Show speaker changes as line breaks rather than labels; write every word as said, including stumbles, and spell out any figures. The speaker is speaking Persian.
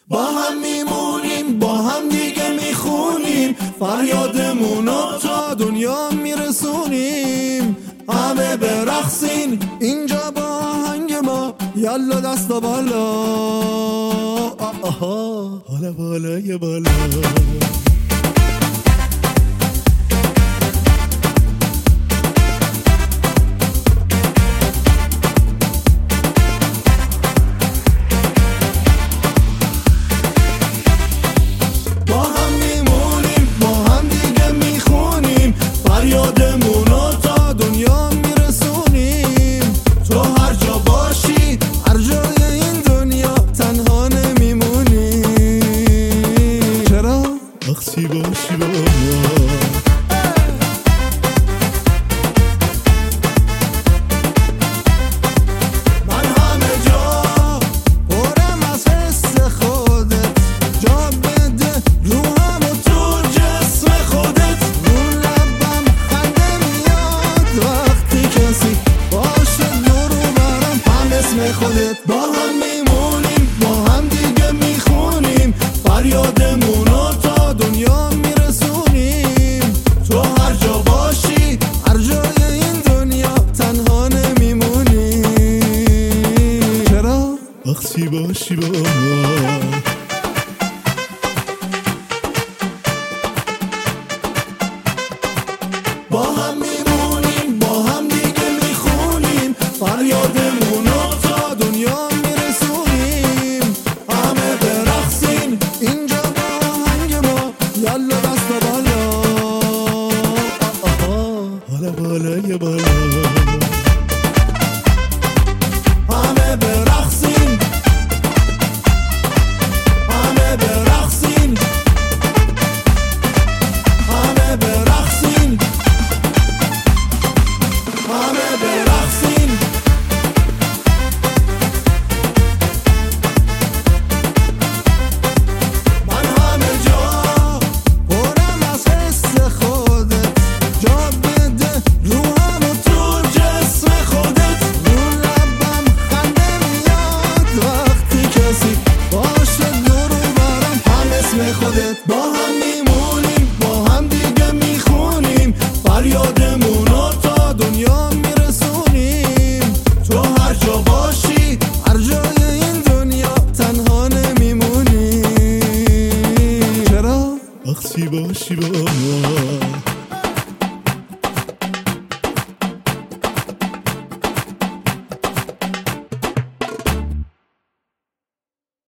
با هم میمونیم، با هم دیگه میخونیم، فریادمونو تا دنیا میرسونیم. همه برقصین اینجا با آهنگ ما، یالا دستا بالا، آها حالا بالای بالا. فریادمونو تا دنیا میرسونیم. تو هر جا باشی، هر جای این دنیا تنها نمیمونی. چرا؟ وقتی باشی با ما. من همه جا پرم از حس خودت، جا بده روحم و تو جسم خودت. خودت با هم میمونیم، با هم دیگه میخونیم، فریادمونو تا دنیا میرسونیم. تو هر جا باشی، هر جای این دنیا تنها نمیمونی. چرا؟ وقتی باشی با ما. با هم میمونیم، با هم دیگه میخونیم، فریادمونو تا دنیا میرسونیم. همه برقصین اینجا با آهنگ ما، یالا دستا بالا، حالا بالای بالا. همه برقصین، همه برقصین، همه برقصین، همه برقصین. من همه جا پرم از حس خودت، جا بده روحم و تو جسم خودت. رو لبم خنده میاد وقتی کسی باشه دور و برم، هم اسم خودت. با هم میمونیم، با هم دیگه میخونیم، فریادمونو تا دنیا میرسونیم. تو هر جا باشی، هر جای این دنیا تنها نمیمونی. چرا؟ وقتی باشی با ما.